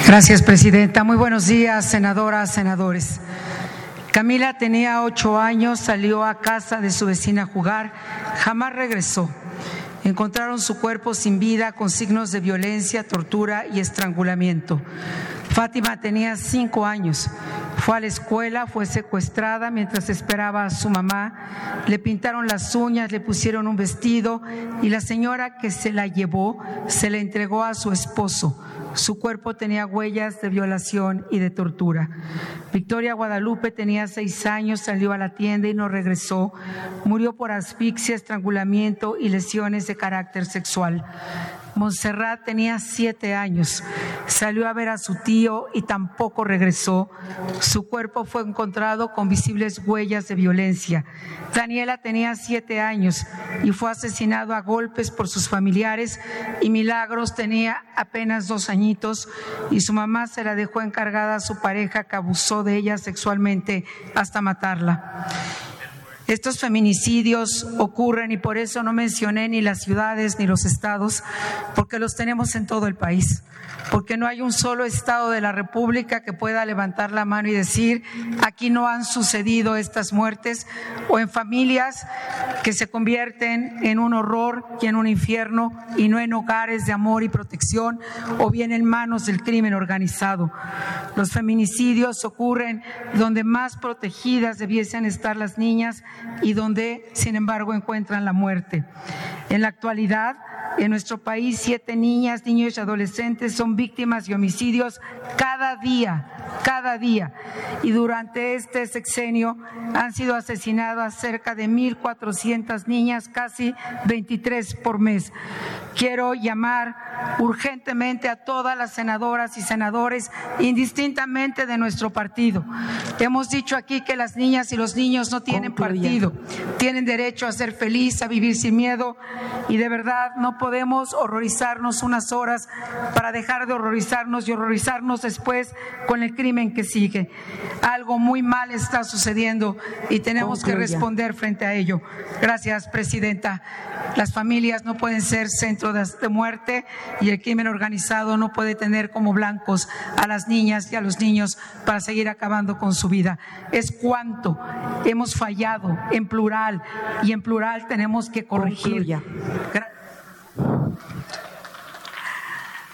Gracias, presidenta. Muy buenos días, senadoras, senadores. Camila tenía 8 años, salió a casa de su vecina a jugar, jamás regresó. Encontraron su cuerpo sin vida, con signos de violencia, tortura y estrangulamiento. Fátima tenía 5 años. Fue a la escuela, fue secuestrada mientras esperaba a su mamá. Le pintaron las uñas, le pusieron un vestido y la señora que se la llevó se la entregó a su esposo. Su cuerpo tenía huellas de violación y de tortura. Victoria Guadalupe tenía 6 años, salió a la tienda y no regresó. Murió por asfixia, estrangulamiento y lesiones de carácter sexual. Montserrat tenía 7 años, salió a ver a su tío y tampoco regresó. Su cuerpo fue encontrado con visibles huellas de violencia. Daniela tenía 7 años y fue asesinado a golpes por sus familiares, y Milagros tenía apenas 2 añitos y su mamá se la dejó encargada a su pareja, que abusó de ella sexualmente hasta matarla. Estos feminicidios ocurren, y por eso no mencioné ni las ciudades ni los estados, porque los tenemos en todo el país, porque no hay un solo estado de la República que pueda levantar la mano y decir: aquí no han sucedido estas muertes, o en familias que se convierten en un horror y en un infierno, y no en hogares de amor y protección, o bien en manos del crimen organizado. Los feminicidios ocurren donde más protegidas debiesen estar las niñas y donde, sin embargo, encuentran la muerte. En la actualidad, en nuestro país, 7 niñas, niños y adolescentes son víctimas de homicidios cada día. Y durante este sexenio han sido asesinadas cerca de 1,400 niñas, casi 23 por mes. Quiero llamar urgentemente a todas las senadoras y senadores, indistintamente de nuestro partido. Hemos dicho aquí que las niñas y los niños no tienen partido, tienen derecho a ser feliz, a vivir sin miedo, y de verdad no podemos horrorizarnos unas horas para dejar de horrorizarnos y horrorizarnos después con el crimen que sigue. Algo muy mal está sucediendo y tenemos que responder frente a ello. Gracias, presidenta. Las familias no pueden ser centro de muerte, y el crimen organizado no puede tener como blancos a las niñas y a los niños para seguir acabando con su vida. Es cuánto hemos fallado en plural, y en plural tenemos que corregir.